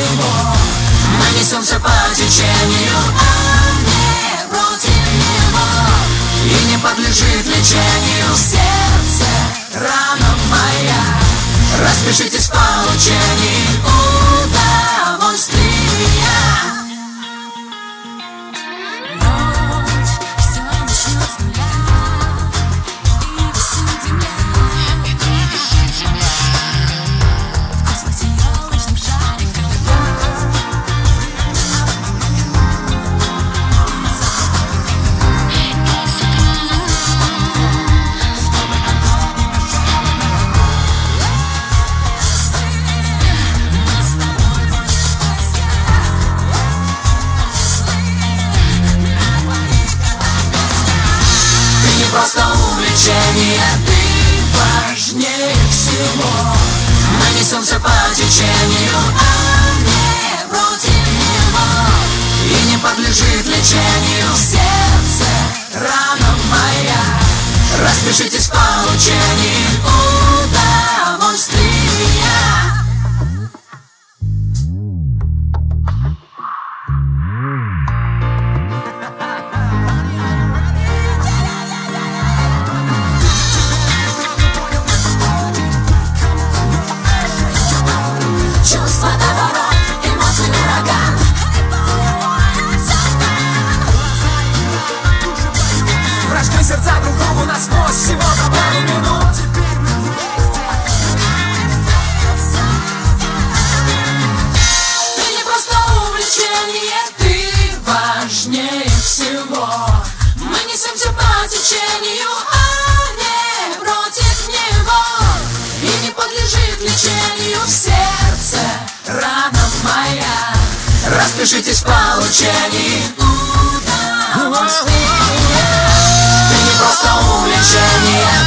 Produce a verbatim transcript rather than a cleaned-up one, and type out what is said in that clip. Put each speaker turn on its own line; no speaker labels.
всего. Мы несемся по течению, а не против него, и не подлежит лечению сердце, рана моя. Распишитесь в получении удовольствия. Просто увлечение, ты важнее всего. Мы несемся по течению, а не против него, и не подлежит лечению сердце, рана моя. Распишитесь в получении удовольствия.
Сердца другому насквозь, всего за пару минут.
Ты не просто увлечение, ты важнее всего. Мы несемся по течению, а не против него, и не подлежит лечению в сердце, рана моя. Распишитесь в получении удовольствия. Просто увлечение.